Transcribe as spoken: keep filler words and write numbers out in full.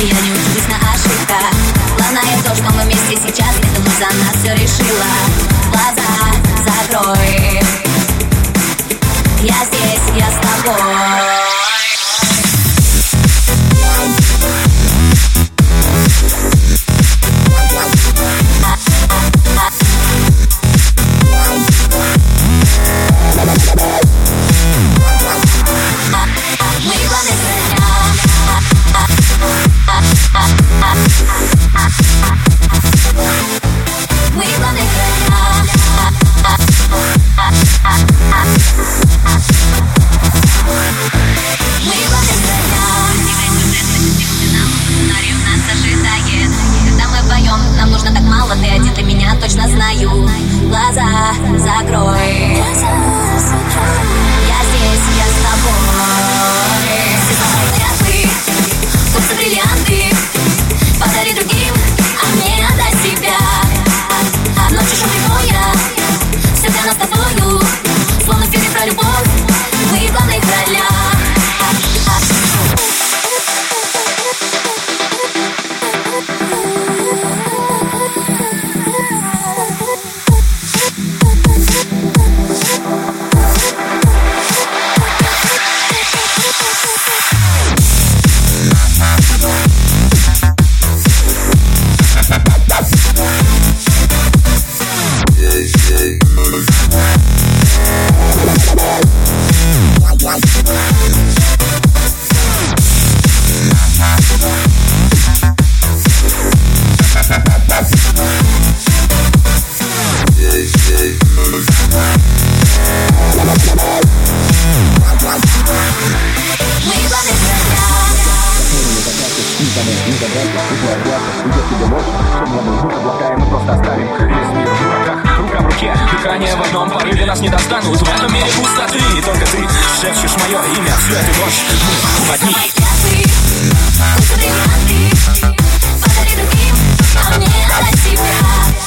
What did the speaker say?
и я не учусь на ошибках. Главное то, что мы вместе сейчас, и думаю, за нас все решила. Глаза закрой, я здесь, я с тобой. Нам нужно так мало, ты один для меня, точно знаю. Глаза закрой, я здесь, я с тобой. Все клятвы, купцы бриллианты, подари другим, а мне отдай себя. Ночью шум и боя, все для нас с тобою, словно в фильме про любовь, мы в главных ролях. Дыхание в одном порыве нас не достанут. В этом мире пустоты, и только ты шепчешь мое имя всю эту ночь. Мы одни. Подари другим, а мне отдай себя.